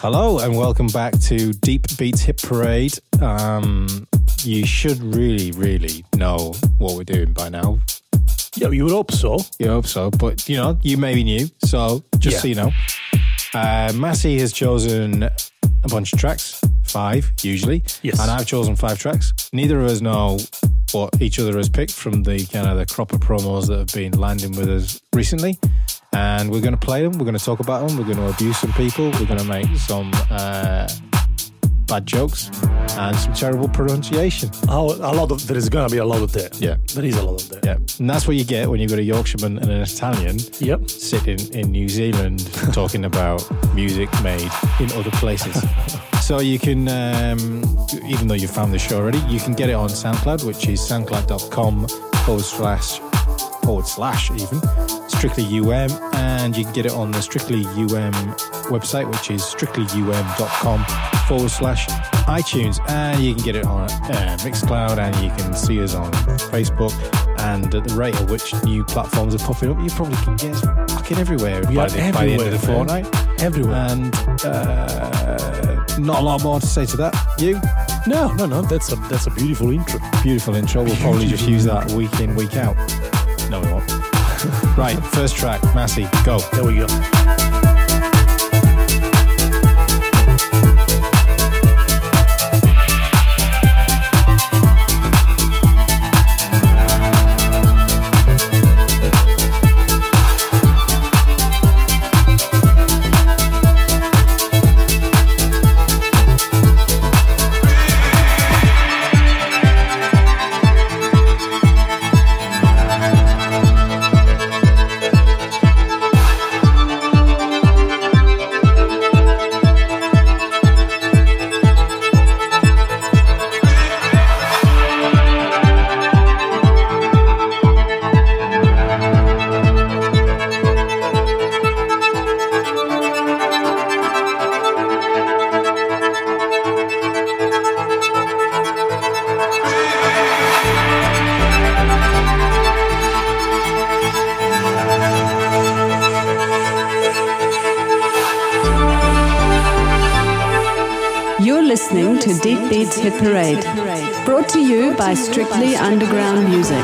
Hello and welcome back to Deep Beats Hit Parade. You should really know what we're doing by now. Yeah, you would hope so. You hope so, but you may be new, so just so you know. Massey has chosen a bunch of tracks, 5 usually. Yes. And I've chosen 5 tracks. Neither of us know what each other has picked from the kind of the crop of promos that have been landing with us recently. And we're going to play them, we're going to talk about them, we're going to abuse some people, we're going to make some bad jokes and some terrible pronunciation. There is going to be a lot of that. Yeah. There is a lot of that. Yeah. And that's what you get when you've got a Yorkshireman and an Italian sitting in New Zealand talking about music made in other places. So you can, even though you've found the show already, you can get it on SoundCloud, which is soundcloud.com/ even Strictly UM, and you can get it on the Strictly UM website, which is strictlyum.com/ iTunes, and you can get it on Mixcloud, and you can see us on Facebook. And at the rate at which new platforms are popping up, you probably can get us fucking everywhere by the end of the fortnight. Everywhere. And not a lot more to say to that. You? No. That's a beautiful intro. Beautiful intro. We'll probably just use that week in, week out. No, we won't. Right, first track, Massey, go. There we go. Listening to Deep Beats Hit Parade, brought to you by Strictly Underground Music.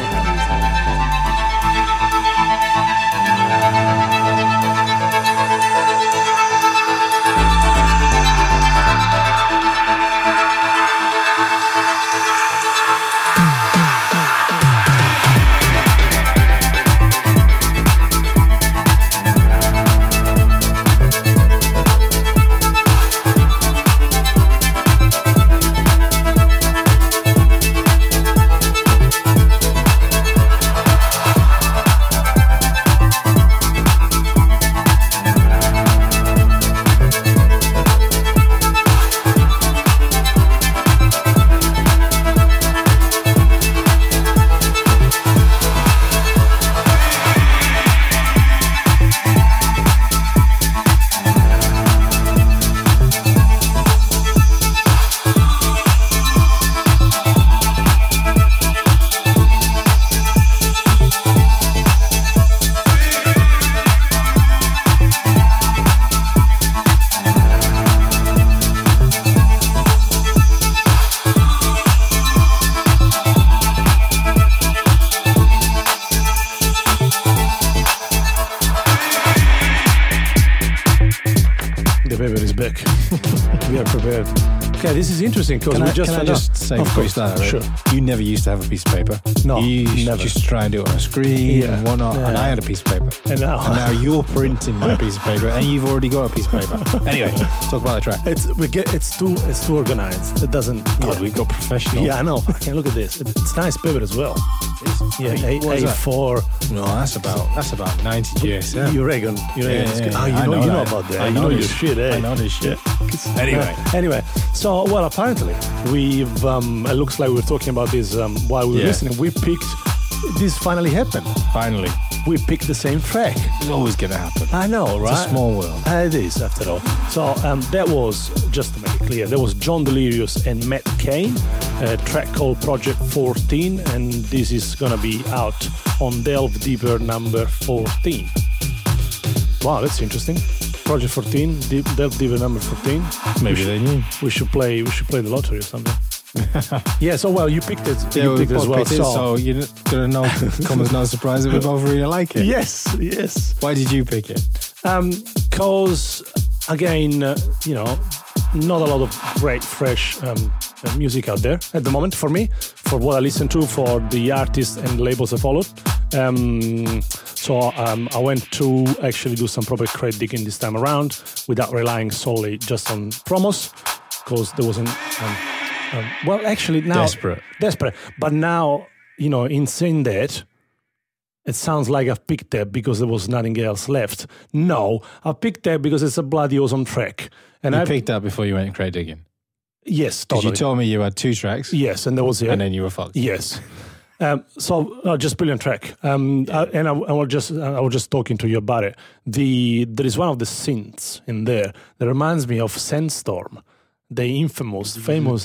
Okay, this is interesting because we just... Can I just say before you start, right? Sure. You never used to have a piece of paper. No, you never. Just try and do it on a screen and whatnot. Yeah. And I had a piece of paper. And now you're printing my piece of paper, and you've already got a piece of paper. Anyway, talk about the track. It's too organized. It doesn't. God, we've got professional. Yeah, I know. Okay, look at this. It's nice paper as well. Yeah, A4. No, that's about 90 GSM. You reckon? You know about that. I know your shit. I know this shit. Anyway, so apparently we've. It looks like we were talking about this while we were listening. We picked. This finally happened. Finally, we picked the same track. It's always going to happen. I know, right? It's a small world. It is, after all. So that was, just to make it clear, that was John Delirious and Matt Kane, a track called Project 14, and this is going to be out on Delve Deeper number 14. Wow, that's interesting. Project 14, Diva number 14. Maybe they knew. We should play the lottery or something. Yeah, so well, you picked it. Yeah, you picked it as well. so you're gonna know. Come as no surprise that we both really like it. Yes. Why did you pick it? Because again, not a lot of great fresh music out there at the moment for me, for what I listen to, for the artists and labels I followed. So I went to actually do some proper crate digging this time around without relying solely just on promos, because there wasn't. Well, actually now desperate. But now, in saying that, it sounds like I've picked that because there was nothing else left. No, I picked that because it's a bloody awesome track. And I picked that before you went crate digging. Yes, because totally. you told me you had 2 tracks. Yes, and that was it. And then you were fucked. Yes. Just brilliant track. I was just talking to you about it. There is one of the synths in there that reminds me of Sandstorm, the famous.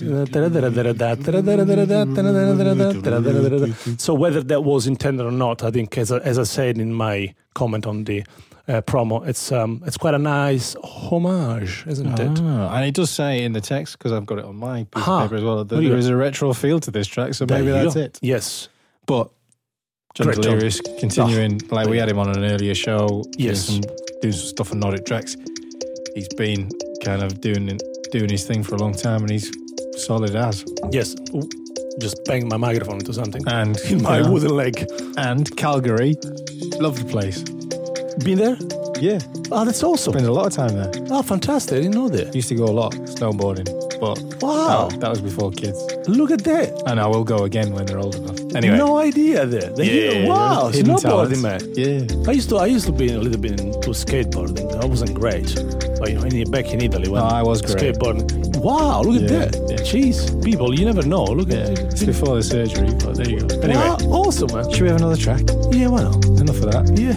So whether that was intended or not, I think, as I said in my comment on the promo, it's quite a nice homage, isn't it? And it does say in the text, because I've got it on my piece of paper as well, that there is a retro feel to this track, so maybe that's it. Yes. But John Delirious continuing, like we had him on an earlier show, yes, doing some stuff on Nordic Tracks. He's been kind of doing his thing for a long time, and he's solid as. Yes. Ooh, just banged my microphone into something. And in my wooden leg. And Calgary, love the place. Been there? Yeah. Oh, that's awesome. Spent a lot of time there. Oh, fantastic. I didn't know that. Used to go a lot, snowboarding. But wow. That was before kids. Look at that. And I will go again when they're old enough. Anyway. No idea there. Wow, snowboarding, man. Yeah. I used to be a little bit into skateboarding. I wasn't great. But back in Italy when I was great. Skateboarding. Wow, look at that. Yeah. Jeez, people, you never know. Look at it. It's before the surgery, but there you go. Anyway. Wow, awesome, man. Should we have another track? Yeah, why not? Enough of that. Yeah.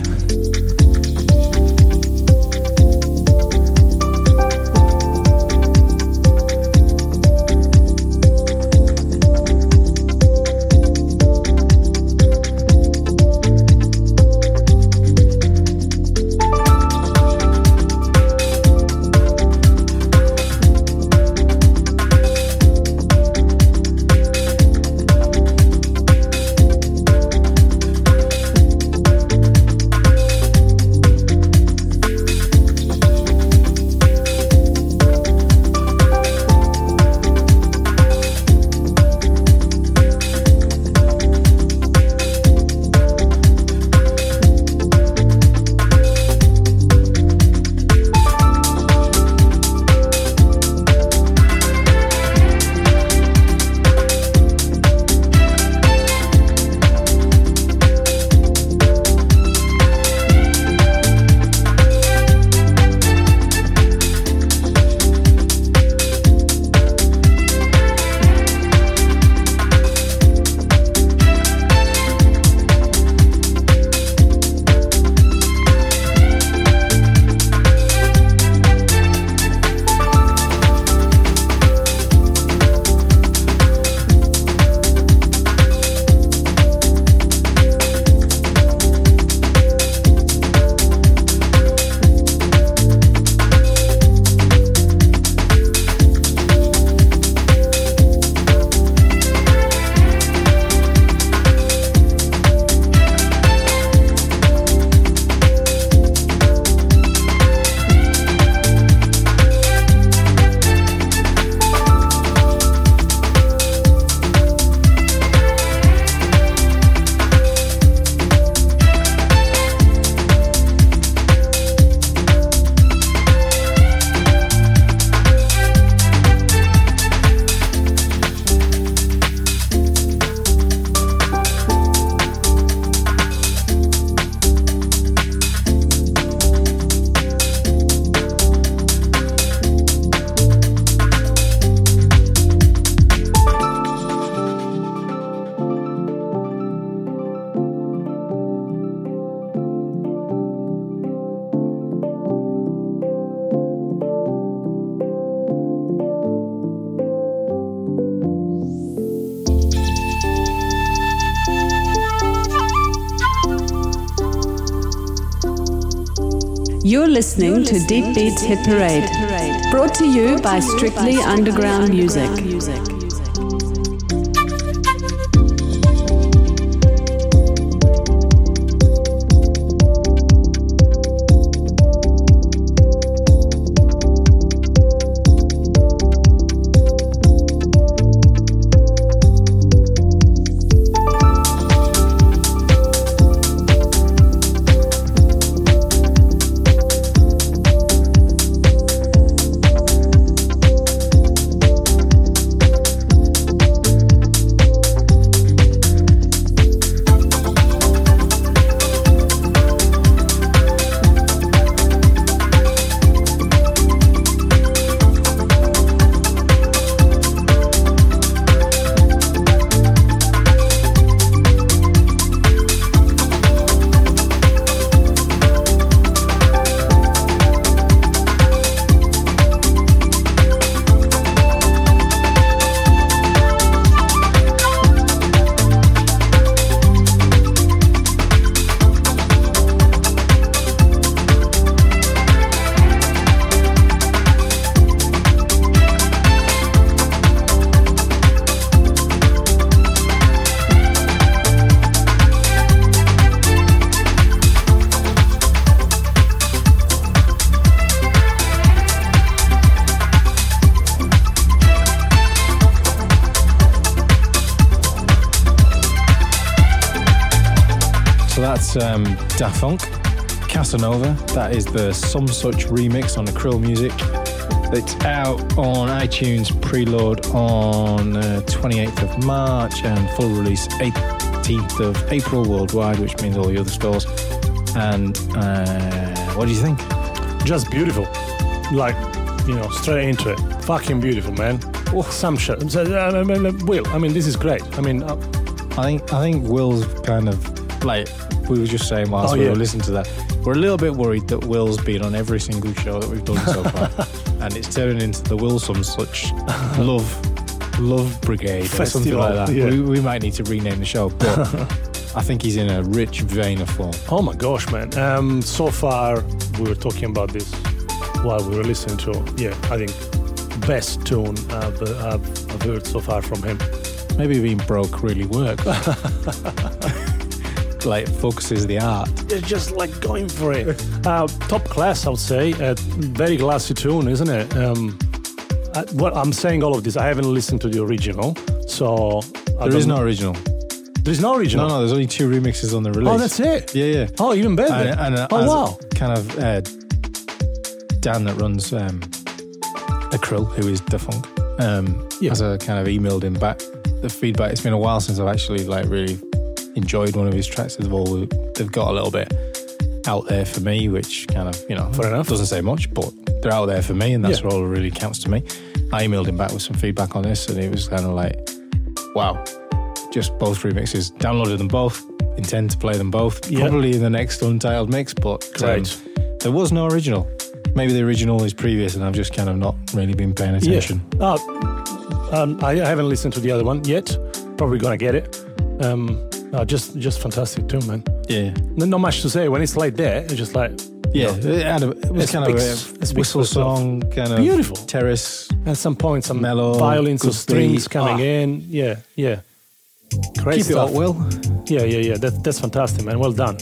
You're listening to Deep Beats Hit Parade, brought to you by Strictly Underground Music. Daft Punk, Casanova. That is the Some Such remix on Acryl Music. It's out on iTunes, preload on 28th of March and full release 18th of April worldwide, which means all the other stores. And what do you think? Just beautiful. Like, straight into it. Fucking beautiful, man. Oh, some shit. Will, this is great. I think Will's kind of like, we were just saying whilst we were listening to that, we're a little bit worried that Will's been on every single show that we've done so far, and it's turning into the Will Some Such Love Brigade or something like that. Yeah. We might need to rename the show, but I think he's in a rich vein of form. Oh my gosh, man! So far, we were talking about this while we were listening to. I think best tune I've heard so far from him. Maybe being broke really works. Like focuses the art. It's just like going for it. Top class, I would say. Very classy tune, isn't it? I'm saying all of this. I haven't listened to the original, so there is no original. There is no original. No, there's only 2 remixes on the release. Oh, that's it. Yeah. Oh, even better. Wow. Kind of Dan that runs Acryl, who is Daft Punk, has a kind of emailed him back the feedback. It's been a while since I've actually really enjoyed one of his tracks. They've got a little bit out there for me, which kind of, fair enough. Doesn't say much, but they're out there for me, and that's all that really counts to me. I emailed him back with some feedback on this, and it was kind of like, wow, just both remixes. Downloaded them both, intend to play them both, probably in the next Untitled mix, but there was no original. Maybe the original is previous, and I've just kind of not really been paying attention. I haven't listened to the other one yet. Probably gonna get it. Just fantastic too, man. Yeah. Not much to say when it's like that. It's just like it was kind of a whistle song, kind of beautiful terrace. At some point, some mellow violins or strings coming in. Yeah. Great Keep stuff. it up, Will. Yeah. That's fantastic, man. Well done.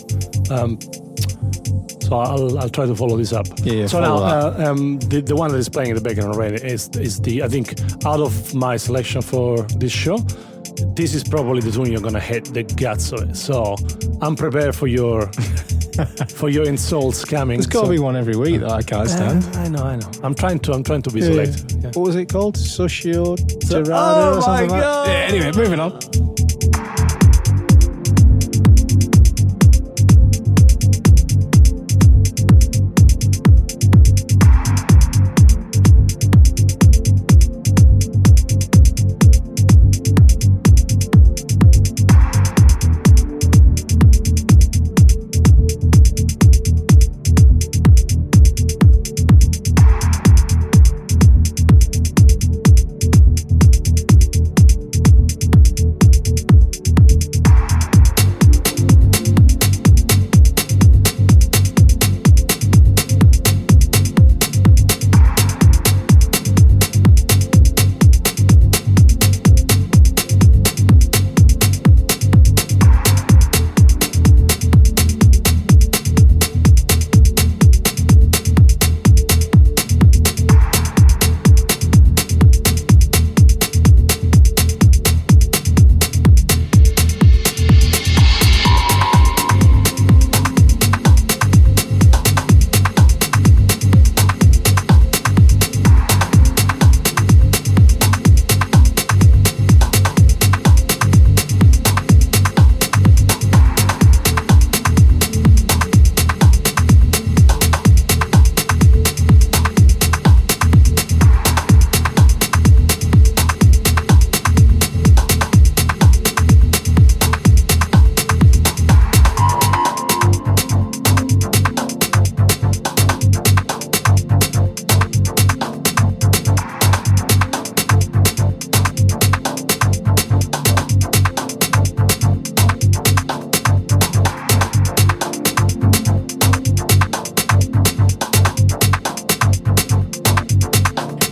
So I'll try to follow this up. Yeah. So now the one that is playing in the background already is the, I think, out of my selection for this show, this is probably the tune you're gonna hit the guts of it. So I'm prepared for your insults coming. There's got to be one every week that I can't stand. I know. I'm trying to be selective. Yeah. What was it called? Socio Tirada or something like that? Yeah, anyway, moving on.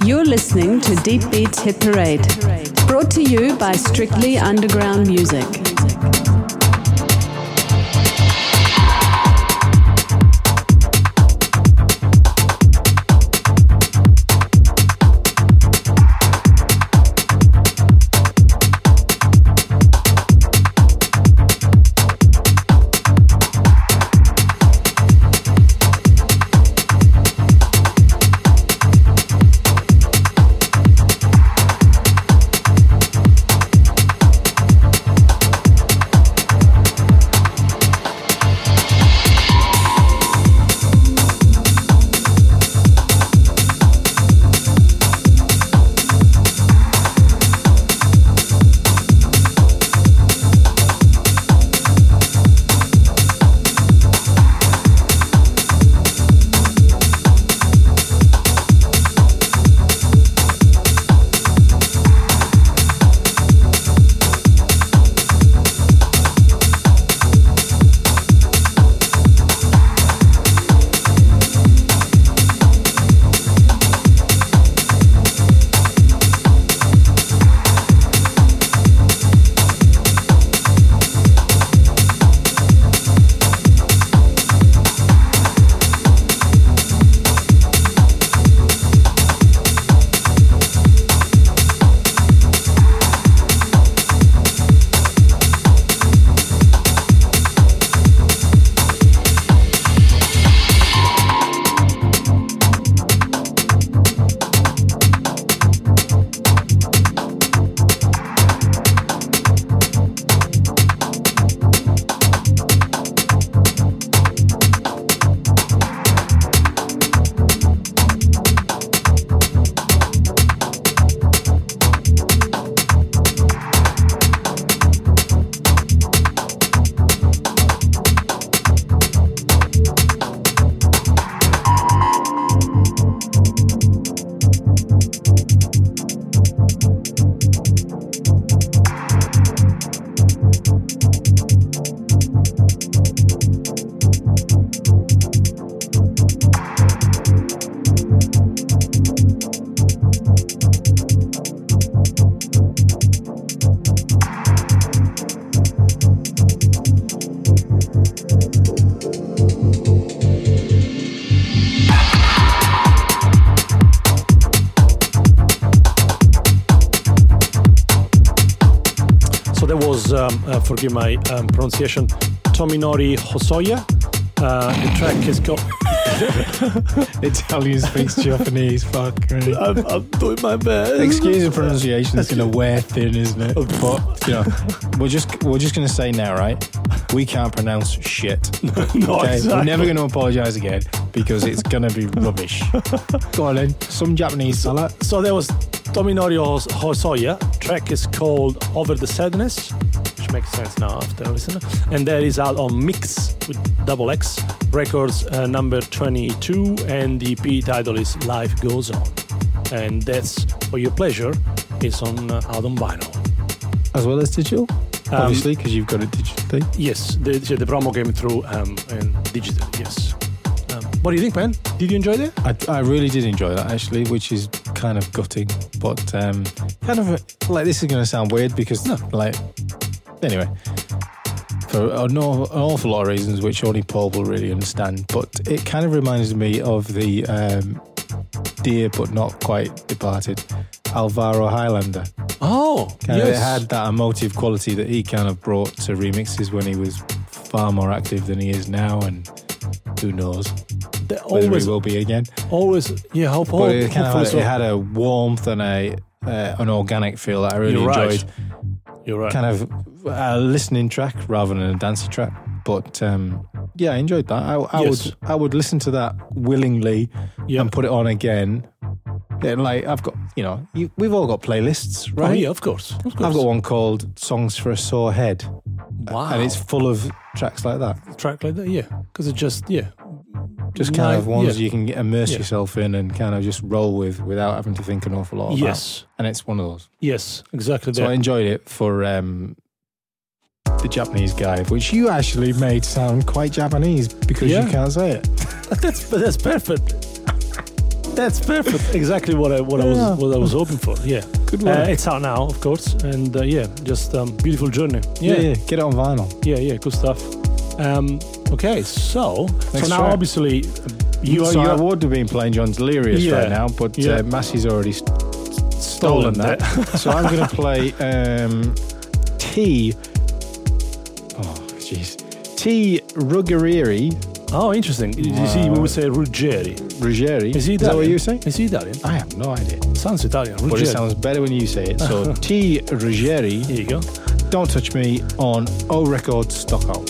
You're listening to Deep Beats Hit Parade, brought to you by Strictly Underground Music. Forgive my pronunciation, Tominori Hosoya. The track is called... Italian speaks Japanese, fuck. Really. I'm doing my best. Excuse the pronunciation, it's going to wear thin, isn't it? But, you know, we're just going to say now, right? We can't pronounce shit. No, okay? exactly. We're never going to apologise again because it's going to be rubbish. Go on then, some Japanese salad. So there was Tominori Hosoya. Track is called Over the Sadness, which makes sense now after listening. And that is out on Mix with double X Records number 22, and the EP title is Life Goes On. And that's for your pleasure. It's on out on vinyl. As well as digital? Obviously, because you've got it digitally. Yes, the promo came through and digital, yes. What do you think, man? Did you enjoy that? I really did enjoy that, actually, which is kind of gutting. But kind of, like, this is going to sound weird because, like, anyway, for an awful lot of reasons, which only Paul will really understand. But it kind of reminds me of the dear but not quite departed Alvaro Highlander. Oh, It had that emotive quality that he kind of brought to remixes when he was far more active than he is now, and who knows whether he will be again. Always, yeah. But it had a warmth and an organic feel that I really enjoyed. You're right. Kind of a listening track rather than a dancey track. But yeah, I enjoyed that. I would listen to that willingly and put it on again. Yeah, like I've got, we've all got playlists, right? Oh yeah, of course. I've got one called "Songs for a Sore Head." Wow, and it's full of tracks like that. Yeah, because it just kind of ones you can immerse yourself in and kind of just roll with without having to think an awful lot about. Yes, and it's one of those. Yes, exactly. So I enjoyed it for the Japanese guy, which you actually made sound quite Japanese because you can't say it. That's perfect. That's perfect. Exactly what I was hoping for. Yeah, Good work. It's out now, of course, and just beautiful journey. Yeah, get it on vinyl. Yeah, good stuff. Okay, so Next now track. obviously I would have been playing John Delirious Yeah. right now, but Yeah. Massey's already stolen that. So I'm going to play T. Oh, jeez. T. Ruggieri. Oh, interesting. You see, we would say Ruggeri. Ruggeri. Is he Italian? Is that what you say? Is he Italian? I have no idea. Sounds Italian. But it Ruggeri. sounds better when you say it. So T. Ruggeri. Here you go. Don't Touch Me on O Records Stockholm.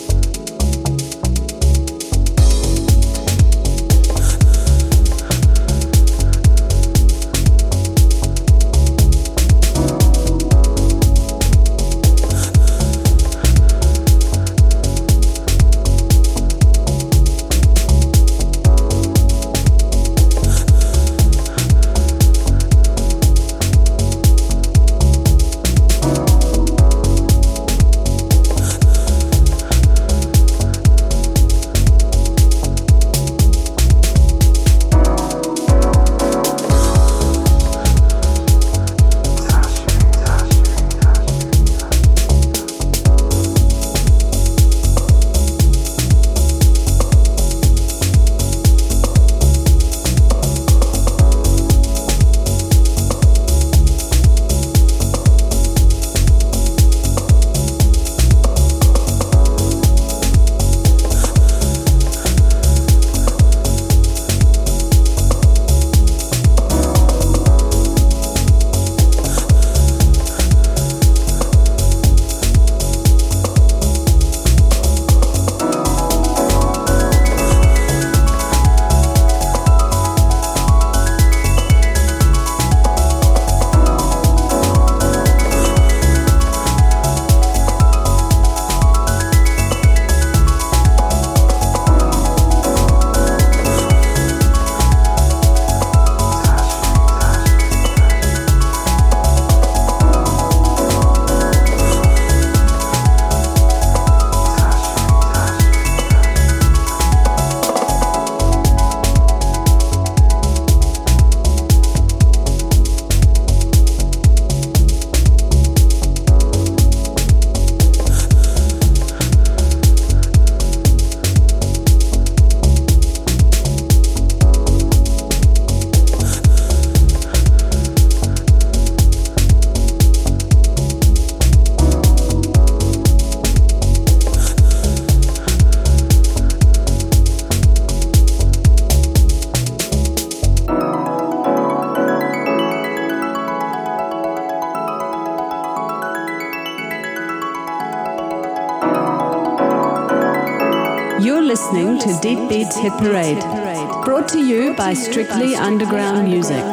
You're listening to Deep Beats Hit Parade, brought to you by Strictly Underground Music.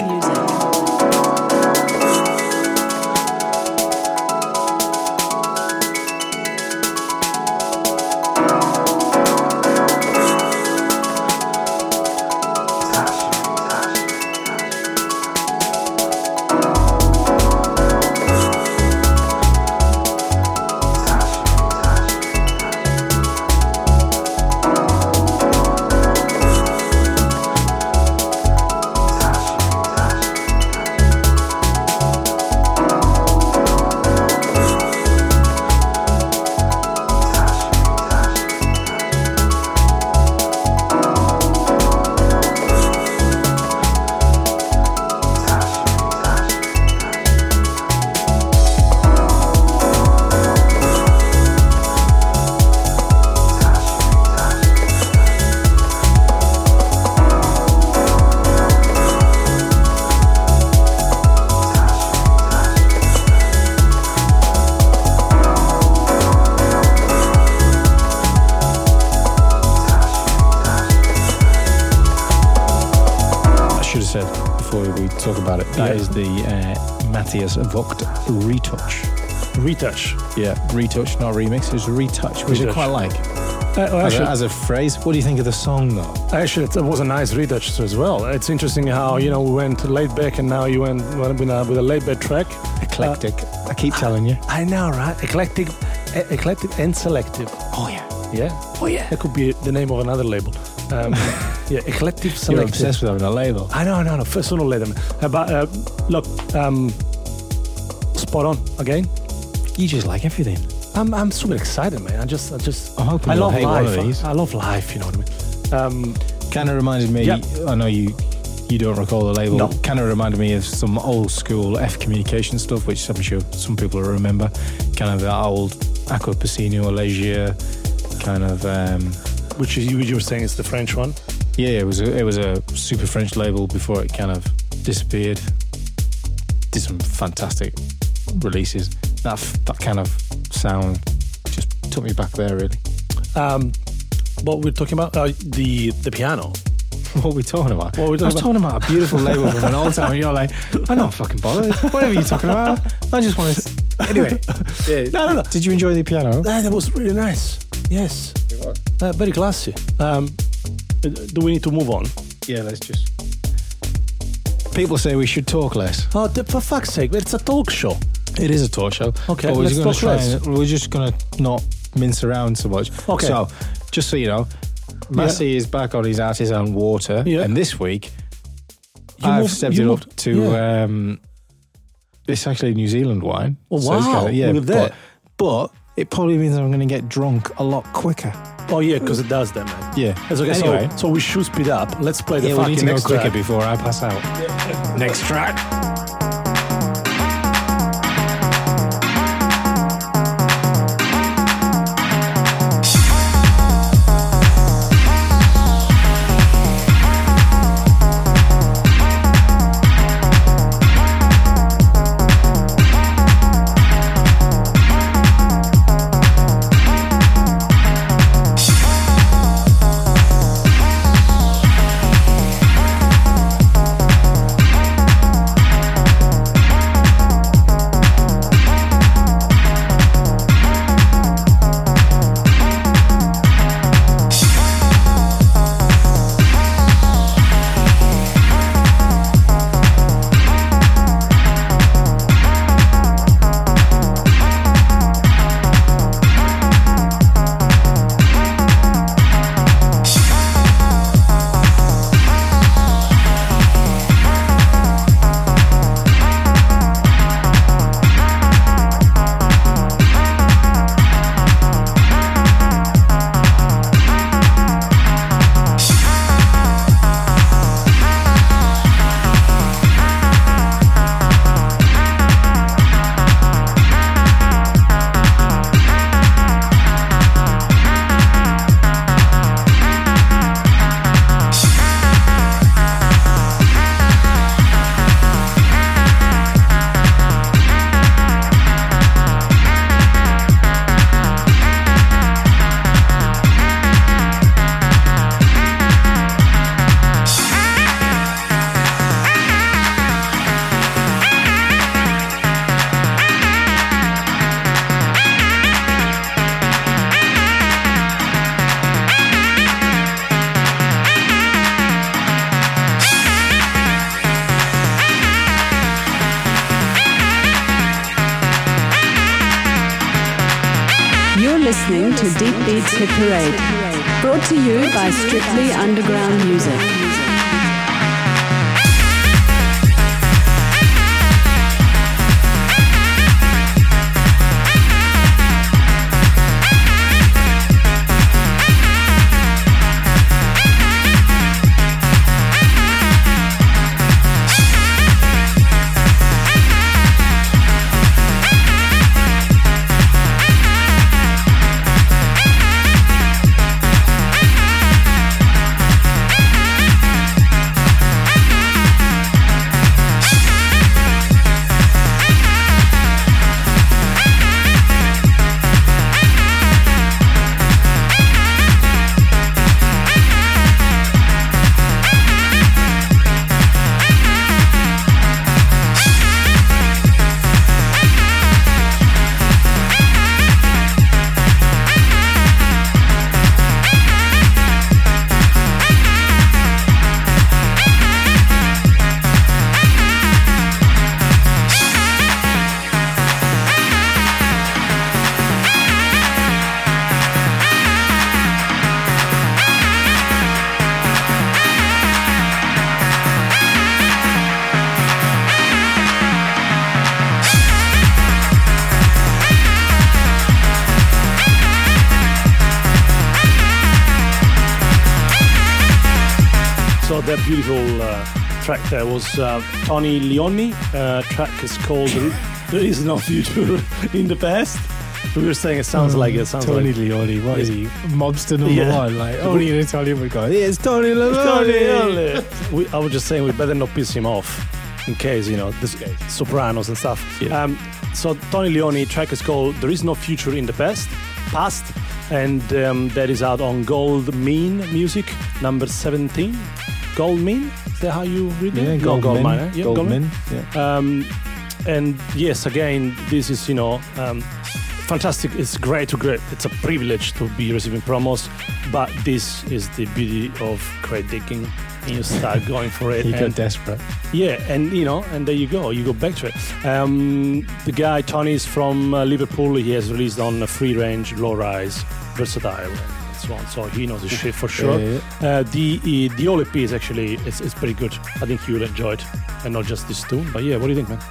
Talk about it. That is the Matthias Vogt retouch. Retouch. Yeah, retouch, not remix. It's retouch, which I quite like. As a phrase, what do you think of the song, though? Actually, it was a nice retouch as well. It's interesting how we went laid back, and now you went with a laid back track. Eclectic. I keep telling you. I know, right? Eclectic and selective. Oh yeah. Yeah. Oh yeah. That could be the name of another label. eclectic You're selective. obsessed with having a label. I know. Sooner or later. But look, spot on again. You just like everything. I'm super excited, man. I'm hoping I you'll love hate life. one of these. I love life. You know what I mean? Kind of reminded me. Yep. I know you don't recall the label. No. Kind of reminded me of some old school F Communication stuff, which I'm sure some people will remember. Kind of that old Aqua Pacino, Leger, kind of. Which you were saying is the French one. Yeah, it was a super French label before it kind of disappeared. Did some fantastic releases. That kind of sound just took me back there, really. What we're talking about, the piano. What are we talking about? What are we talking I was talking about a beautiful label from an old time, and you're like, I'm not fucking bothered. Whatever you're talking about, I just want to. Anyway, No. Did you enjoy the piano? That was really nice. Yes. It was. Very classy. Do we need to move on? Yeah, let's just. People say we should talk less. Oh, for fuck's sake, it's a talk show. It is a talk show. Okay, but let's talk less. we're just going to not mince around so much. Okay. So, just so you know, Massey is back on his artisan water, and this week I've stepped it up to. It's actually New Zealand wine. Oh, so it's wow! kind of, Look at that. But it probably means I'm going to get drunk a lot quicker. Oh yeah, because it does that, man. Yeah. It's okay. Anyway, So we should speed up. Let's play the we fucking need to go next quicker track. before I pass out. Next track. Listening to Deep Beats Hit Parade, brought to you by Strictly Underground Music. that beautiful track there was Tony Leone. Track is called "There Is No Future in the Past." We were saying it sounds like Tony Leone. What is he? Mobster number one. Like only an Italian would go. It's Tony Leone. I was just saying we better not piss him off in case the Sopranos and stuff. Yeah. So Tony Leone track is called "There Is No Future in the Past," and that is out on Gold Mean Music number 17. Gold Mean? Is that how you read it? Yeah, Gold Mean. Yeah, Gold Mean. Yeah. And yes, again, this is fantastic. It's great. It's a privilege to be receiving promos, but this is the beauty of crate digging. And you start going for it. You get desperate. Yeah, and there you go. You go back to it. The guy Tony is from Liverpool. He has released on Free Range, Low Rise, Versatile, and so on. So he knows his shit for sure. Yeah. The whole EP is actually it's pretty good. I think you'll enjoy it, and not just this tune. But yeah, what do you think, man?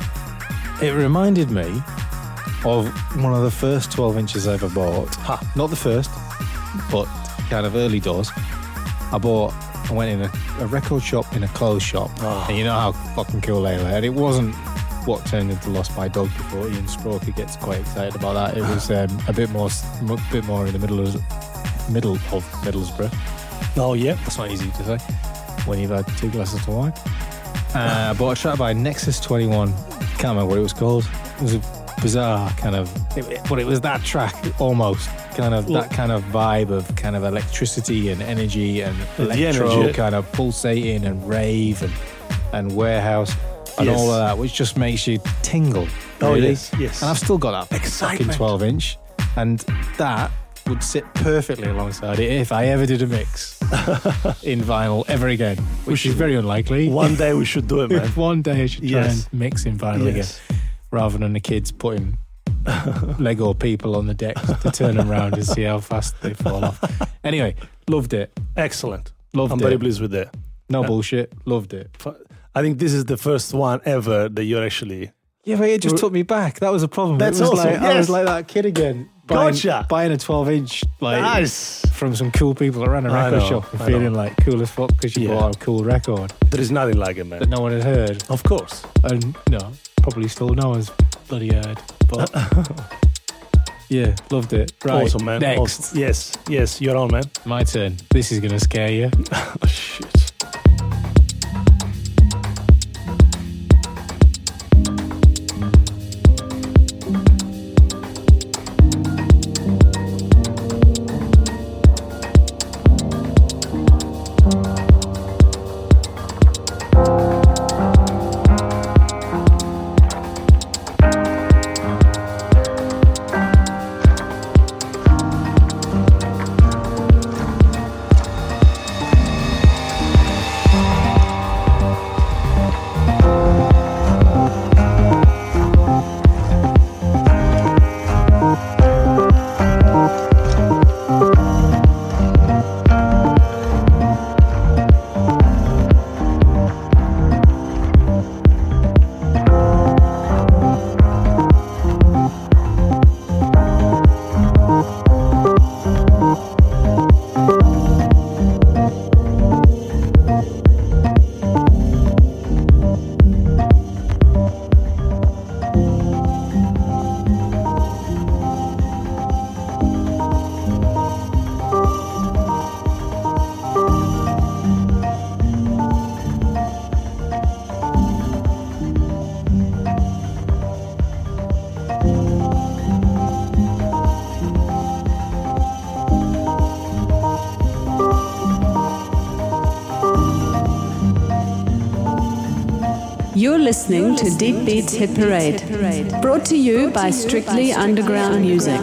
It reminded me of one of the first 12 inches I ever bought. Not the first, but kind of early doors. I went in a record shop in a clothes shop, and you know how fucking cool they were. And it wasn't what turned into Lost My Dog before. Ian Sproker gets quite excited about that. It was a bit more in the middle of Middlesbrough. Oh yeah, that's not easy to say when you've had 2 glasses of wine. I bought a track by Nexus 21. Can't remember what it was called. It was a bizarre kind of, but it was that track almost. Kind of that kind of vibe of kind of electricity and energy and electro kind of pulsating and rave and warehouse and all of that, which just makes you tingle. Really. Yes. And I've still got that fucking 12 inch, and that would sit perfectly alongside it if I ever did a mix in vinyl ever again, which is very unlikely. One day we should do it, man. One day I should try and mix in vinyl again, rather than the kids putting Lego people on the deck to turn them around and see how fast they fall off. Anyway, loved it. Excellent. Loved it. I'm very pleased with that. No bullshit. Loved it. I think this is the first one ever that you're actually... Yeah, but it just took me back. That was a problem. That's awesome. I was like that kid again. Buying a 12-inch nice from some cool people that ran a record shop and feeling like cool as fuck because you bought a cool record. There is nothing like it, man. That no one had heard. Of course. And no, probably still no one's bloody heard. But yeah, loved it. Right, awesome, man. Next. Awesome. Yes, you're on, man. My turn. This is going to scare you. Oh, shit. You're listening to Deep Beats Hit Parade, brought to you by Strictly Underground Music.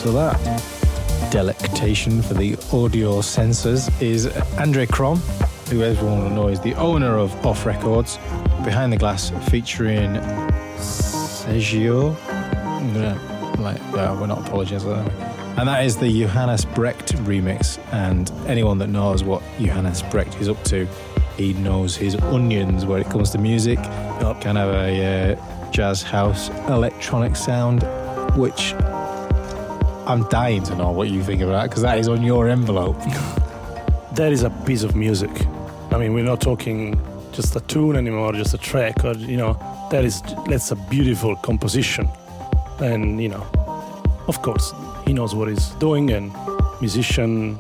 So that delectation for the audio sensors is Andre Krom, who everyone will know is the owner of Off Records. Behind the Glass featuring Sergio. We're not apologising. And that is the Johannes Brecht remix. And anyone that knows what Johannes Brecht is up to, he knows his onions where it comes to music. Kind of a jazz house electronic sound, which I'm dying to know what you think of that, because that is on your envelope. That is a piece of music. I mean, we're not talking just a tune anymore, just a track, or that's a beautiful composition. And of course he knows what he's doing, and musician,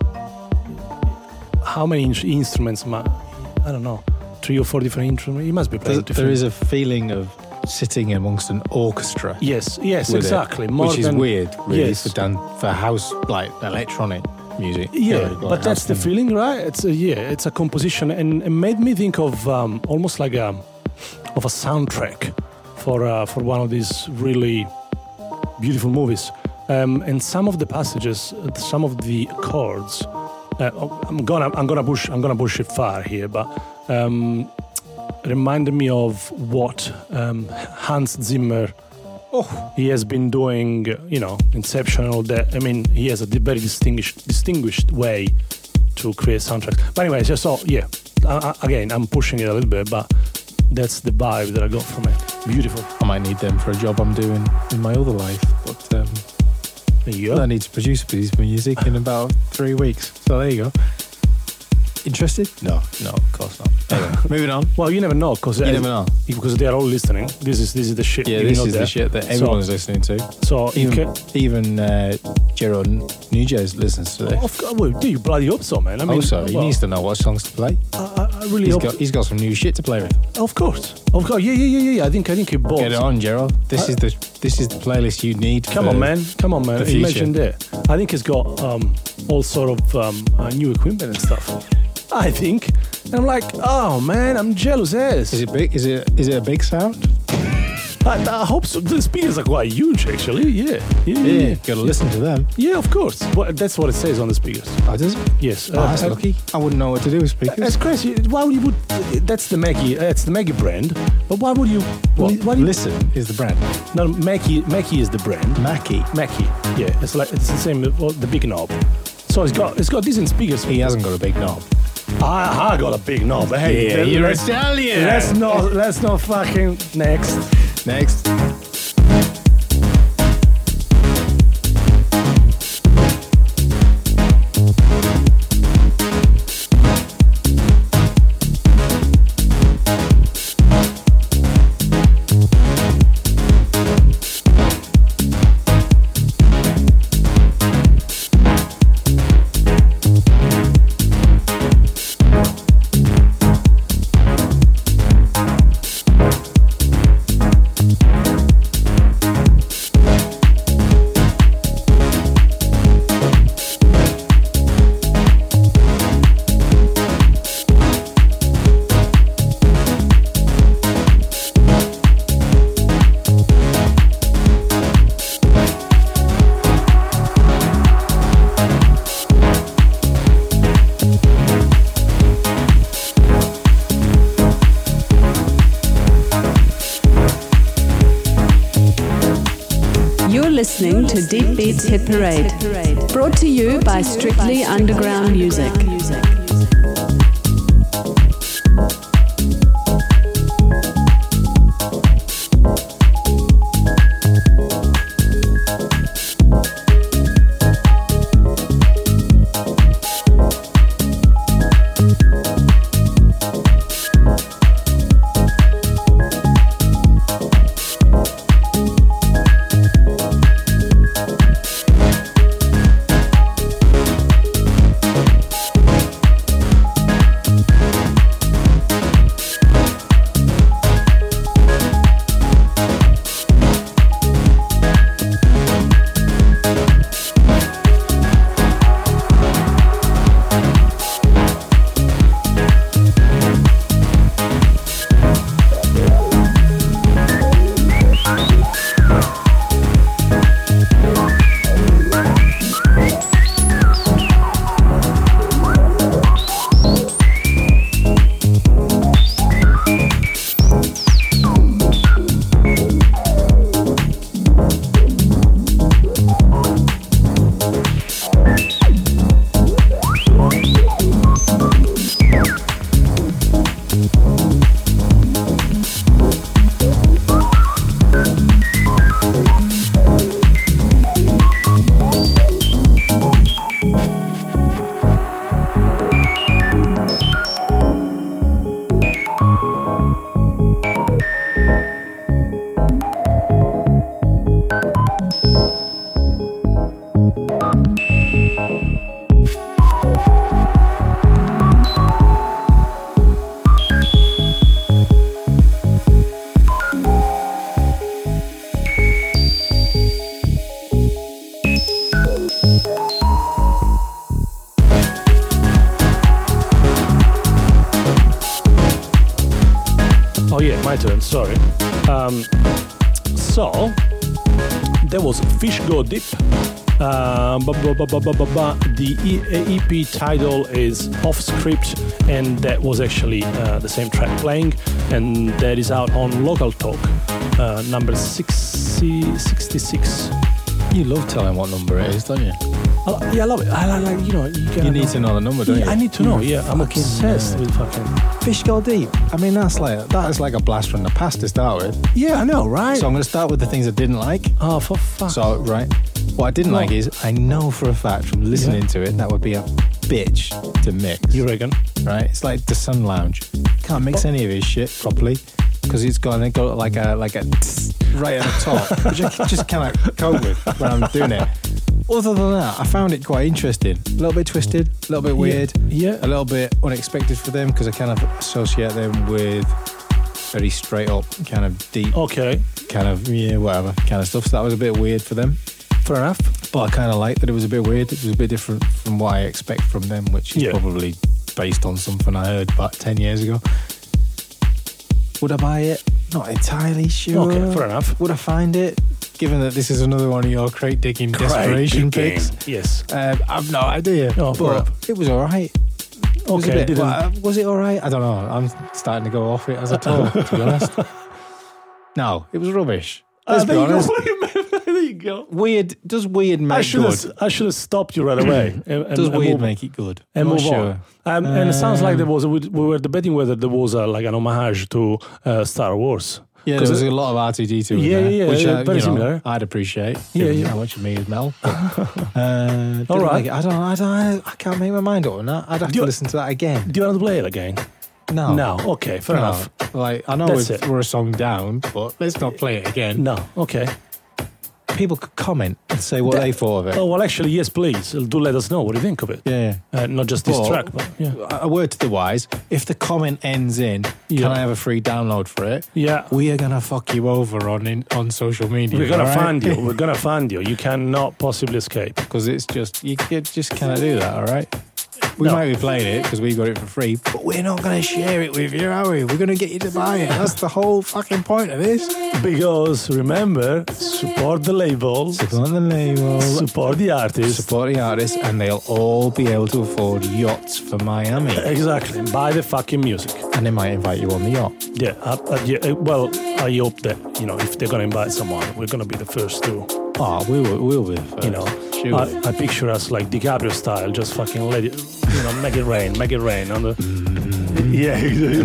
how many instruments, I don't know, 3 or 4 different instruments he must be playing. There is a feeling of sitting amongst an orchestra. Yes, exactly. Which is weird, really, for house, like electronic music. Yeah, but that's the feeling, right? It's a composition, and it made me think of almost like a soundtrack for one of these really beautiful movies. And some of the passages, some of the chords, I'm gonna push it far here, but reminded me of what Hans Zimmer. He has been doing, Inception and all that. I mean, he has a very distinguished way to create soundtracks. But anyway, again, I'm pushing it a little bit, but that's the vibe that I got from it. Beautiful. I might need them for a job I'm doing in my other life, but there you go. I need to produce a piece of music in about 3 weeks. So there you go. Interested? No, of course not. Anyway, moving on. Well, you never know, because they are all listening. This is the shit. Yeah, this is the shit that everyone's listening to. So even Gerard Nugez listens to this. Of course, well, do you bloody hope so, man? I mean, also, he needs to know what songs to play. I really hope he's got some new shit to play with. Of course. Yeah. I think he bought. Get it on, Gerald. This is the playlist you need. Come on, man. Imagine that. I think he's got all sort of new equipment and stuff. I think. And I'm like, oh man, I'm jealous as. Is it big? Is it a big sound? I hope so. The speakers are quite huge, actually. Yeah. Gotta listen to them. Yeah, of course. Well, that's what it says on the speakers. Oh, does it? Yes. That's lucky. I wouldn't know what to do with speakers. That's crazy. Why would you put? That's the Maggie brand. But why would you? Listen is the brand. No, Mackie is the brand. Mackie. Yeah, it's the same. The big knob. So it's got decent speakers. He hasn't got a big knob. I got a big knob. Hey, yeah, you're Italian. Let's not fucking next. Listening to Deep Beats Hit Parade, brought to you by Strictly Underground Music. turn. Sorry. So there was Fish Go Deep. The EP title is Off Script, and that was actually the same track playing, and that is out on Local Talk, number 66. You love telling what number it is, don't you? Yeah, I love it. I like, you need to know the number, don't you? I need to know. Yeah, I'm obsessed with fucking Fish Go Deep. I mean, that is like a blast from the past to start with. Yeah, I know, right? So I'm going to start with the things I didn't like. Oh, for fuck. So, right. What I didn't like is, I know for a fact from listening to it, that would be a bitch to mix. You reckon? Right? It's like the Sun Lounge. Can't mix any of his shit properly because it's got like a right at the top, which I just cannot cope with when I'm doing it. Other than that, I found it quite interesting. A little bit twisted, a little bit weird, yeah. A little bit unexpected for them because I kind of associate them with very straight up, kind of deep, kind of whatever kind of stuff. So that was a bit weird for them. Fair enough. But I kind of liked that it was a bit weird. It was a bit different from what I expect from them, which is probably based on something I heard about 10 years ago. Would I buy it? Not entirely sure. Okay, fair enough. Would I find it? Given that this is another one of your crate digging desperation picks. Yes. I've no idea. No, but it was alright. Was it alright? I don't know. I'm starting to go off it as I talk, to be honest. No, it was rubbish. Let's be honest. There you go. Weird. Does weird make good? I should have stopped you right away. Does weird make it good? And move on. And it sounds like we were debating whether there was like an homage to Star Wars. Yeah, there was a lot of R2-D2 in there, which very similar. I'd appreciate. Yeah. How much of me is Mel? All right. I can't make my mind up on that. I'd have to listen to that again. Do you want to play it again? No. Okay, fair enough. Like, I know we're a song down, but let's not play it again. No, okay. People could comment and say what they thought of it. Oh, well, actually, yes, please. Do let us know what you think of it. Yeah. Not just this track, but a word to the wise. If the comment ends in, can I have a free download for it? Yeah. We are going to fuck you over on social media. We're going to find you. We're going to find you. You cannot possibly escape. Because it's just, you just cannot do that, all right? We might be playing it because we got it for free, but we're not going to share it with you, are we? We're going to get you to buy it. That's the whole fucking point of this. Because remember, support the labels. Support the labels. Support the artists. Support the artists, and they'll all be able to afford yachts for Miami. Exactly. Buy the fucking music. And they might invite you on the yacht. Yeah. Well, I hope that, if they're going to invite someone, we're going to be the first to. Oh, we'll be the first. I picture us like DiCaprio style, just fucking let it, make it rain on the. Yeah.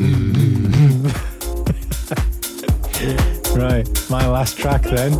Right, my last track then.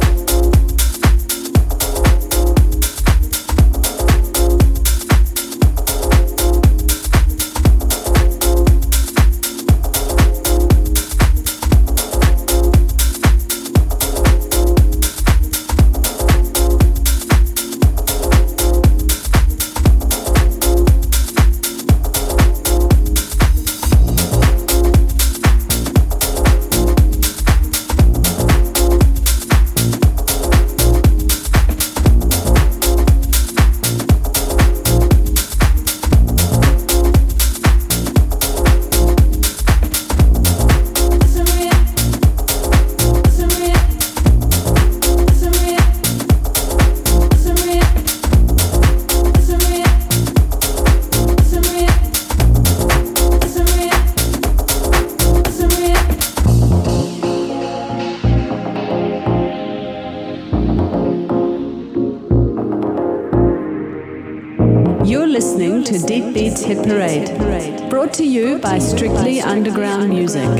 Listening to Deep Beats Hit Parade, brought to you by Strictly Underground Music.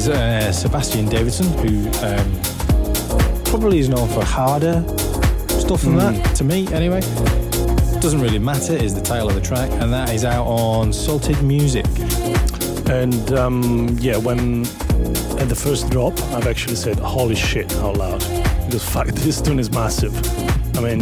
is Sebastian Davidson, who probably is known for harder stuff than that, to me anyway. Doesn't Really Matter is the title of the track, and that is out on Salted Music. And when at the first drop, I've actually said, holy shit, out loud. Because fuck, this tune is massive. I mean,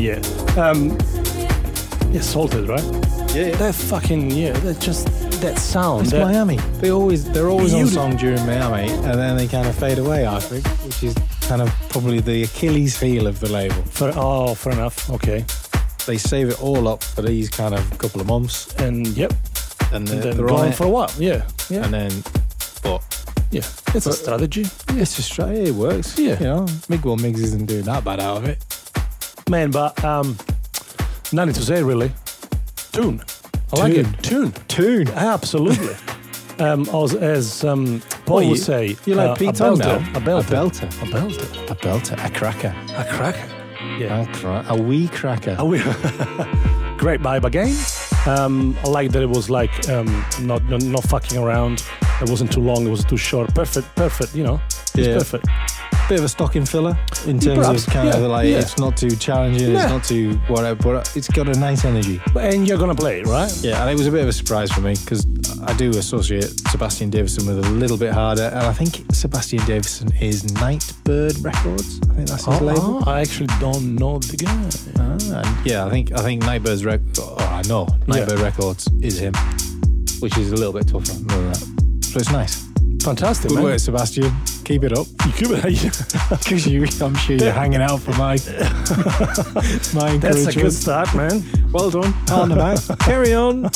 Salted, right? Yeah. That fucking, that just, that sound. It's Miami. They're always on song during Miami, and then they kind of fade away, I think, which is kind of probably the Achilles heel of the label. Fair enough, okay. They save it all up for these kind of couple of months. And and then going for a while, And then, it's a strategy. It's a strategy. It works. Yeah, you know, Miguel Miggs isn't doing that bad out of it, man. But nothing to say really. Tune. I like it. Tune. Absolutely. As Paul would say, you like Pete Tong now? A belter. A cracker. Yeah. A wee cracker. Great vibe again. I like that it was like not fucking around. It wasn't too long. It was too short. Perfect. You know, it's perfect. Bit of a stocking filler in terms of kind of like it's not too challenging. It's not too whatever, but it's got a nice energy. And you're gonna play it, right? Yeah, and it was a bit of a surprise for me because I do associate Sebastian Davidson with a little bit harder, and I think Sebastian Davidson is Nightbird Records. I think that's his label. I actually don't know the guy. I think Nightbird's Nightbird Records is him, which is a little bit tougher than that. So it's nice. Fantastic, Good work, Sebastian. Keep it up. You keep it. Because I'm sure you're hanging out for my encouragement. That's a good start, man. Well done. On the back. Carry on.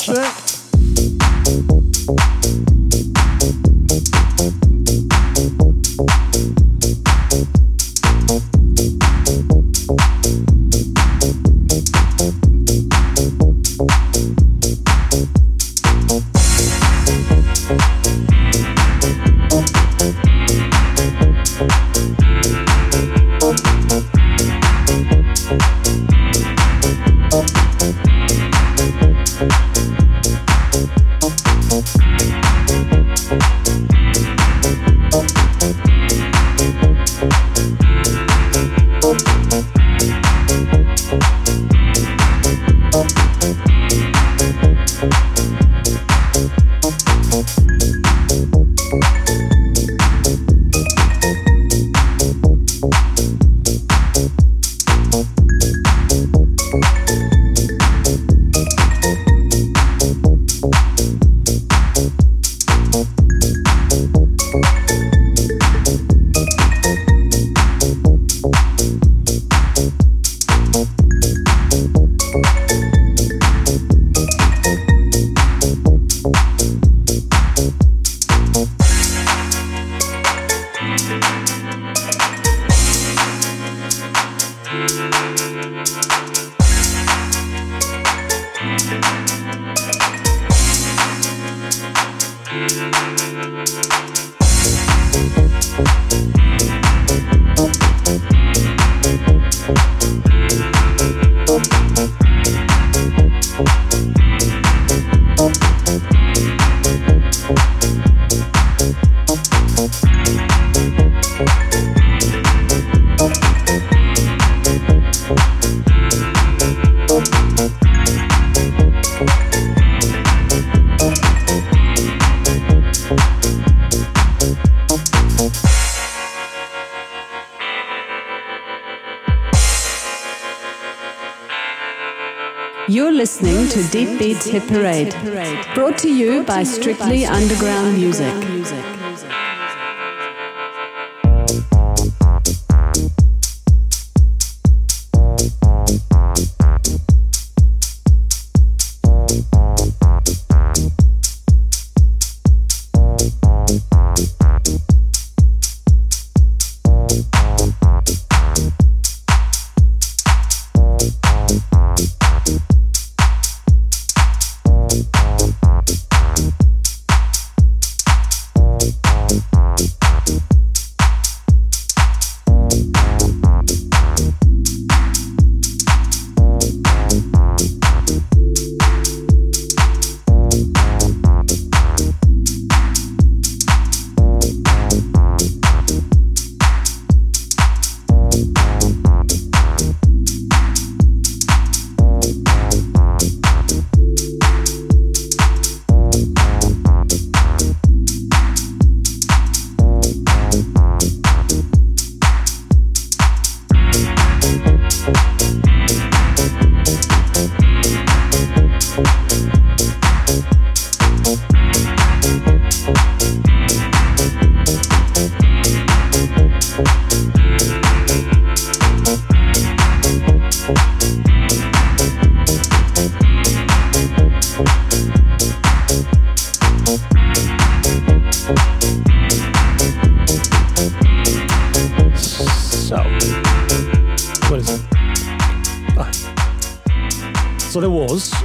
You're listening to Deep Beats Hit Parade, brought to you by Strictly Underground Music.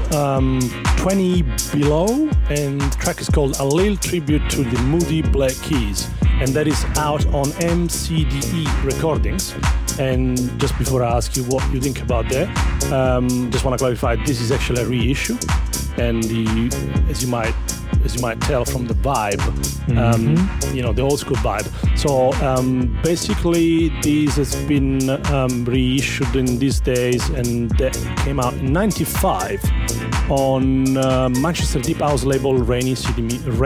20 Below, and the track is called A Little Tribute to the Moody Black Keys, and that is out on MCDE Recordings. And just before I ask you what you think about that, just want to clarify, this is actually a reissue, and as you might tell from the vibe, the old school vibe. So basically, this has been reissued in these days, and that came out in '95 on Manchester Deep House label Rainy City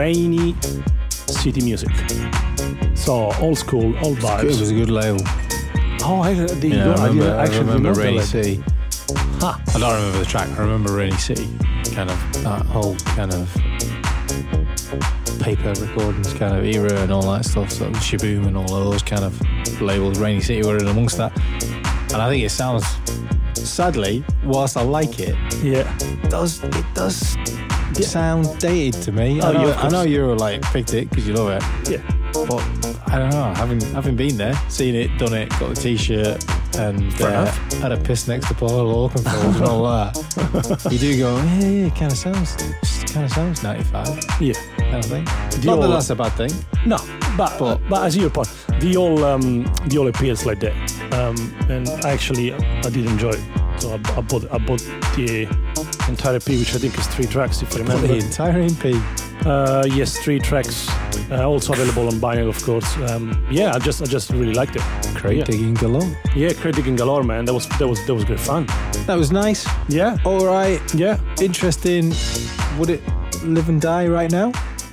Music. So old school, old vibes. It was a good label. Oh, I remember Rainy City. Huh. I don't remember the track. I remember Rainy City. Kind of that whole kind of paper recordings kind of era and all that stuff. So Shaboom and all of those kind of labels. Rainy City were in amongst that. And I think it sounds, sadly, whilst I like it, it does sound dated to me. I know you're like picked it because you love it. Yeah. But I don't know, having been there, seen it, done it, got the t-shirt and had a piss next to Paul Oakenfold and all that, you do go, hey, it kind of sounds 95. Yeah. Kind of thing. Not that that's a bad thing. No, but as your point, the all appears like that. And I did enjoy it. So I bought the entire EP, which I think is 3 tracks, if I remember. The entire EP? Yes, 3 tracks. Also available on vinyl, of course. I just really liked it. Crate digging galore. Yeah, crate digging galore, man. That was great fun. That was nice. Yeah. All right. Yeah. Interesting. Would it live and die right now?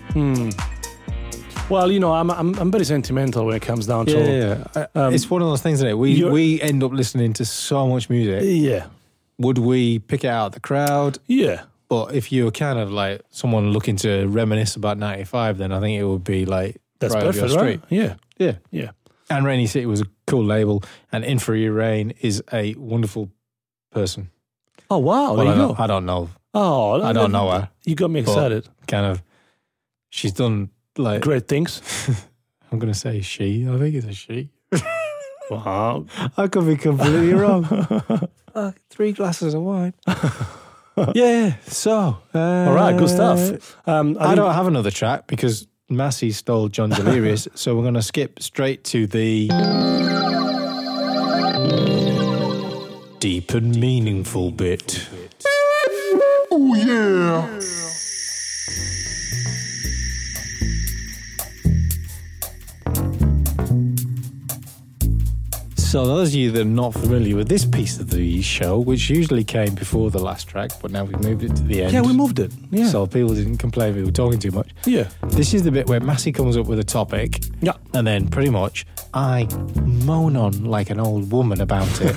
Well, I'm very sentimental when it comes down to. Yeah. It's one of those things, isn't it? We end up listening to so much music. Yeah. Would we pick it out of the crowd? Yeah. But if you're kind of like someone looking to reminisce about 95, then I think it would be like that's right perfect, right? Yeah. And Rainy City was a cool label, and In For Your Rain is a wonderful person. Oh wow! There you go. I don't know. Oh, I don't know her. You got me excited. Kind of, she's done like great things. I'm gonna say she. I think it's a she. Wow, I could be completely wrong. 3 glasses of wine. Yeah, so all right, good stuff. I don't have another track because Massey stole John Delirious, so we're going to skip straight to the deep and meaningful bit. Oh yeah. So those of you that are not familiar with this piece of the show, which usually came before the last track, but now we've moved it to the end. Yeah, we moved it. Yeah. So people didn't complain we were talking too much. Yeah. This is the bit where Massey comes up with a topic. Yeah. And then pretty much I moan on like an old woman about it.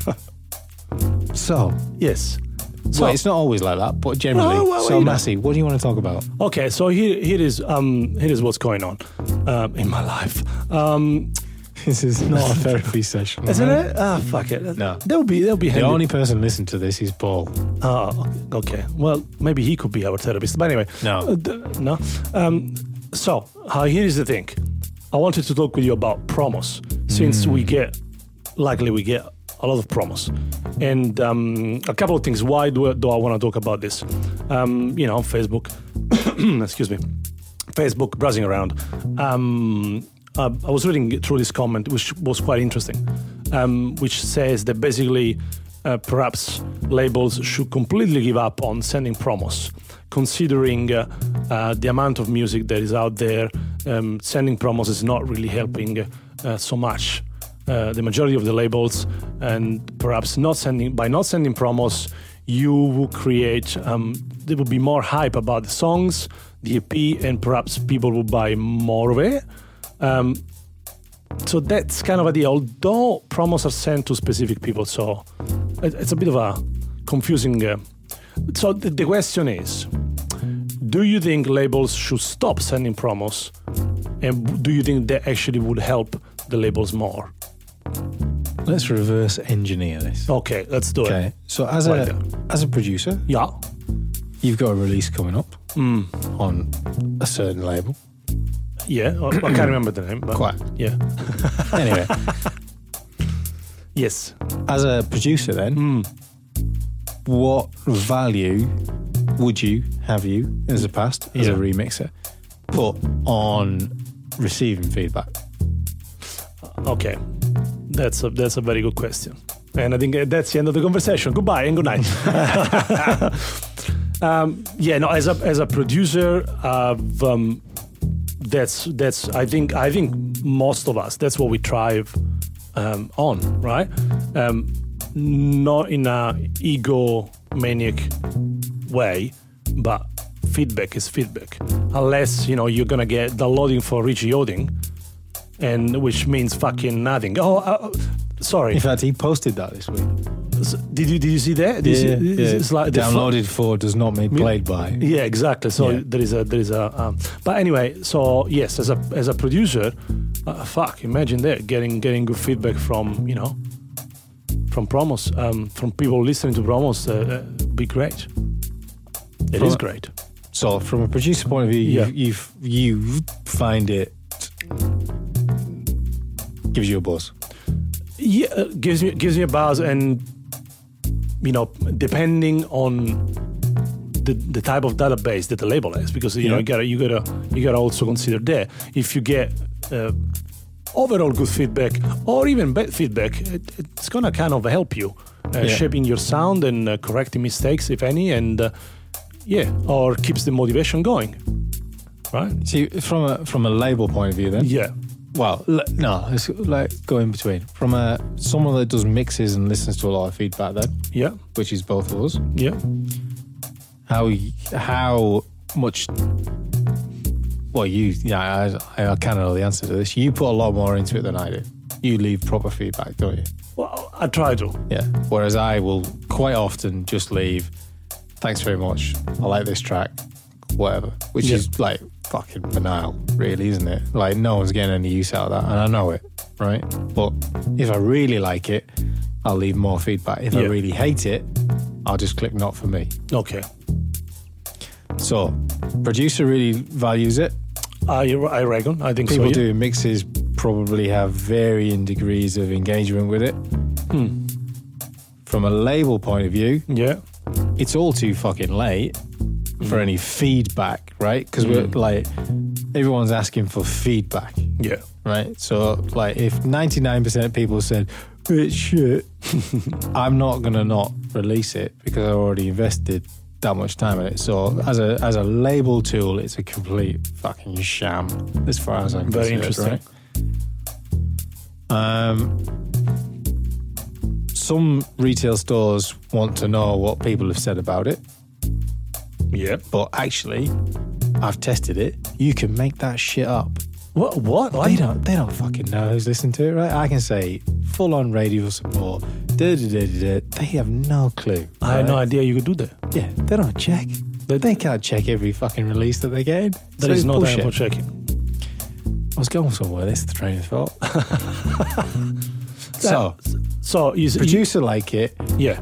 So. Yes. So it's not always like that, but generally. So Massey, what do you want to talk about? Okay, so here is what's going on in my life. This is not a therapy session. Isn't it? Fuck it. No. They'll be The handy. only person listening to this is Paul. Oh, okay. Well, maybe he could be our therapist. But anyway. No. No. So, here is the thing. I wanted to talk with you about promos, since we get a lot of promos. And a couple of things. Why do I want to talk about this? Facebook. Excuse me. Facebook, browsing around. I was reading through this comment, which was quite interesting, which says that basically perhaps labels should completely give up on sending promos, considering the amount of music that is out there. Sending promos is not really helping so much the majority of the labels, and perhaps by not sending promos, you will create there will be more hype about the songs, the EP, and perhaps people will buy more of it. So that's kind of idea, although promos are sent to specific people, so it's a bit of a confusing. So the question is, do you think labels should stop sending promos, and do you think that actually would help the labels more? Let's reverse engineer this. Okay, let's do it. So as a producer, yeah, you've got a release coming up on a certain label. Yeah, I can't remember the name. But Quite. Yeah. Anyway. Yes. As a producer then, what value would you have you as a past as a remixer put on receiving feedback? Okay, that's a very good question, and I think that's the end of the conversation. Goodbye and good night. As a producer, that's I think most of us, that's what we thrive on, right? Not in a egomaniac way, but feedback is feedback. Unless you're gonna get downloading for Richie Oding, and which means fucking nothing. Sorry. In fact, he posted that this week. Did you see that? It's like downloaded for does not mean played by. Yeah, exactly. So there is a. But anyway, so yes, as a producer, imagine that getting good feedback from from promos, from people listening to promos, be great. It is great. So from a producer point of view, you find it gives you a buzz. Yeah, gives me a buzz, and depending on the type of database that the label has, because you gotta also consider that if you get overall good feedback or even bad feedback, it's gonna kind of help you shaping your sound and correcting mistakes if any, and or keeps the motivation going, right? See, from a label point of view, then Well, no, it's like go in between. From someone that does mixes and listens to a lot of feedback, then, which is both of us. Yeah. How much? Well, I kind of know the answer to this. You put a lot more into it than I do. You leave proper feedback, don't you? Well, I try to. Yeah. Whereas I will quite often just leave, thanks very much, I like this track, whatever, which is like fucking banal, really, isn't it? Like, no one's getting any use out of that, and I know it, right? But if I really like it, I'll leave more feedback. If I really hate it, I'll just click not for me. Okay. So, producer really values it. I reckon. I think people so. People doing mixes probably have varying degrees of engagement with it. From a label point of view, it's all too fucking late for any feedback, right? Because we're like, everyone's asking for feedback. Yeah. Right? So, like, if 99% of people said, it's shit, I'm not going to not release it because I already invested that much time in it. So, as a label tool, it's a complete fucking sham as far as I'm concerned. Very interesting. Right? Some retail stores want to know what people have said about it. Yeah. But actually, I've tested it. You can make that shit up. What? They don't fucking know who's listening to it, right? I can say full on radio support. They have no clue. I had no idea you could do that. Yeah, they don't check. They can't check every fucking release that they get in. There is no time for checking. I was going somewhere. This is the train of thought. So you producer like it. Yeah.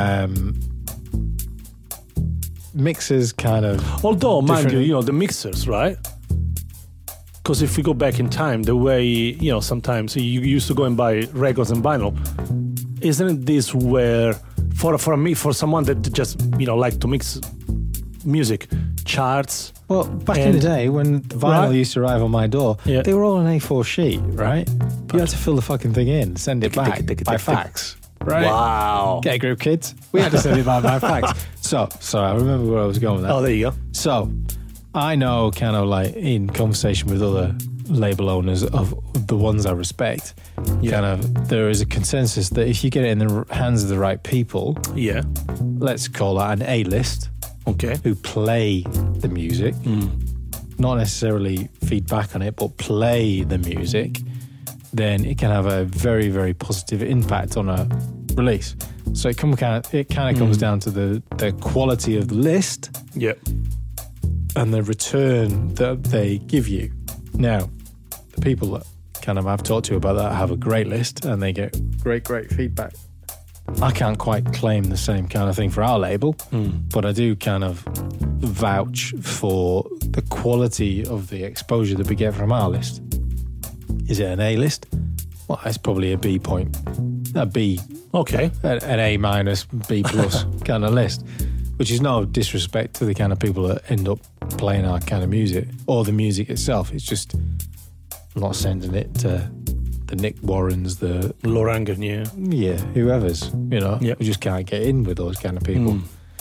Mixers kind of. Although, mind you, the mixers, right? Because if we go back in time, the way, sometimes you used to go and buy records and vinyl, isn't this where, for someone that just, like to mix music, charts? Well, back in the day when vinyl used to arrive on my door, they were all on A4 sheet, right? You had to fill the fucking thing in, send it back by fax. Right? Wow. Get a group, kids. We had to send it by fax. So I remember where I was going with that. Oh, there you go. So, I know kind of like in conversation with other label owners of the ones I respect, kind of there is a consensus that if you get it in the hands of the right people, let's call that an A-list, who play the music, not necessarily feedback on it, but play the music, then it can have a very, very positive impact on a release. So it kind of comes down to the quality of the list, and the return that they give you. Now, the people that kind of I've talked to about that have a great list and they get great feedback. I can't quite claim the same kind of thing for our label, but I do kind of vouch for the quality of the exposure that we get from our list. Is it an A list? Well, it's probably a B point. A B Okay. An A minus, B plus kind of list, which is no disrespect to the kind of people that end up playing our kind of music or the music itself. It's just I'm not sending it to the Nick Warrens, the Laurent Garnier. Yeah, whoever's, you know. Yeah. We just can't get in with those kind of people.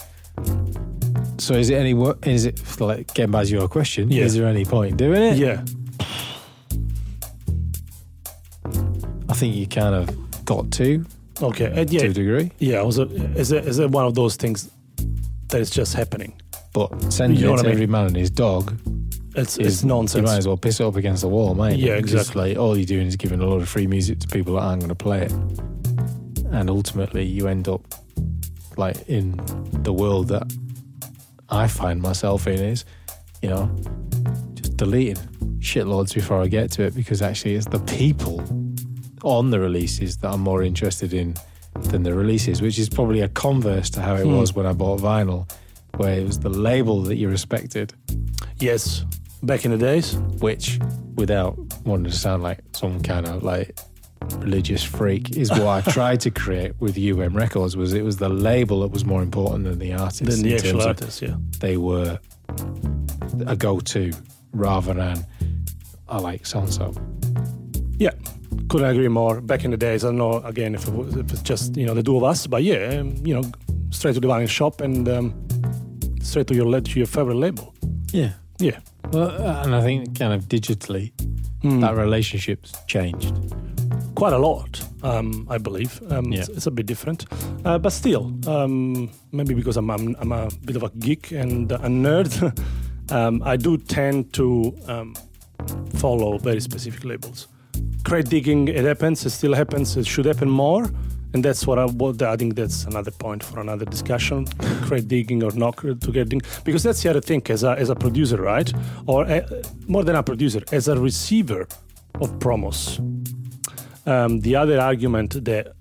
So is it like, getting back to your question, is there any point in doing it? Yeah. I think you kind of got to Okay. a degree. Yeah. Is it one of those things that is just happening? But sending You know it what to I mean? every man and his dog It's nonsense. You might as well piss it up against the wall, mate. Yeah, It's just exactly. like all you're doing is giving a lot of free music to people that aren't going to play it. And ultimately you end up like in the world that I find myself in is, you know, just deleting shitloads before I get to it, because actually it's the people on the releases that I'm more interested in than the releases, which is probably a converse to how it was when I bought vinyl, where it was the label that you respected. Yes. Back in the days. Which, without wanting to sound like some kind of like religious freak, is what I tried to create with UM Records. Was it was the label that was more important than the artist. Than the in actual terms of artist, yeah. They were a go-to rather than I like so-and-so. Yeah, couldn't agree more. Back in the days, I don't know, again, if it's just, you know, the two of us, but yeah, you know, straight to the vinyl shop and straight to your favorite label. Yeah. Yeah. Well, and I think kind of digitally, that relationship's changed. Quite a lot, I believe. It's a bit different, but still, maybe because I'm a bit of a geek and a nerd, I do tend to follow very specific labels. Crate digging, it happens, it still happens, it should happen more, and that's what I think that's another point for another discussion. Crate digging or not to get digging, because that's the other thing as a producer, right? Or more than a producer, as a receiver of promos. The other argument that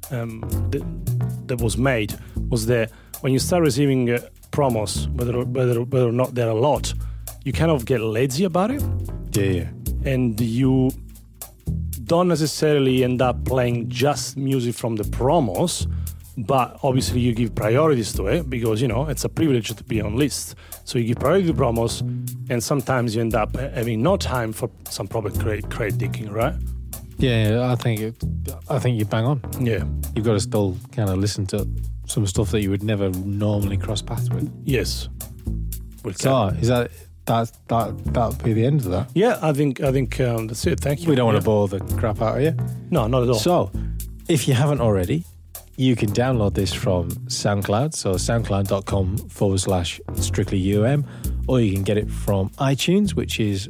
was made was that when you start receiving promos, whether or not they're a lot, you kind of get lazy about it. Yeah. And you don't necessarily end up playing just music from the promos, but obviously you give priorities to it because, you know, it's a privilege to be on list. So you give priority to promos, and sometimes you end up having no time for some proper crate digging, right? Yeah, I think you bang on. Yeah. You've got to still kind of listen to some stuff that you would never normally cross paths with. Yes. So, is that'll be the end of that? Yeah, I think that's it. Thank you. We don't want to bore the crap out of you. No, not at all. So, if you haven't already, you can download this from SoundCloud, so soundcloud.com/strictlyum, or you can get it from iTunes, which is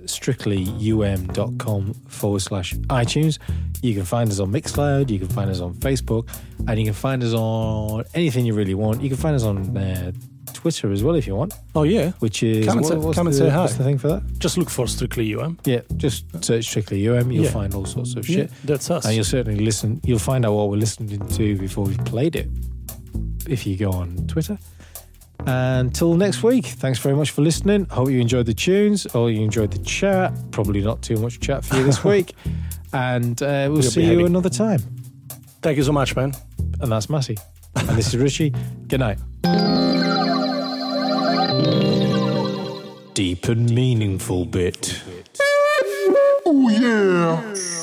strictlyum.com/iTunes. You can find us on Mixcloud, you can find us on Facebook, and you can find us on anything you really want. You can find us on Twitter as well if you want. Oh, yeah. Which is... Come and say hi. What's the thing for that? Just look for Strictly UM. Yeah, just search Strictly UM. You'll find all sorts of shit. That's us. And you'll certainly listen. You'll find out what we're listening to before we've played it, if you go on Twitter. Until next week, thanks very much for listening. Hope you enjoyed the tunes, or you enjoyed the chat. Probably not too much chat for you this week. And we'll see you another time. Thank you so much, man. And that's Massey. And this is Richie. Good night. Deep and meaningful bit. Oh yeah.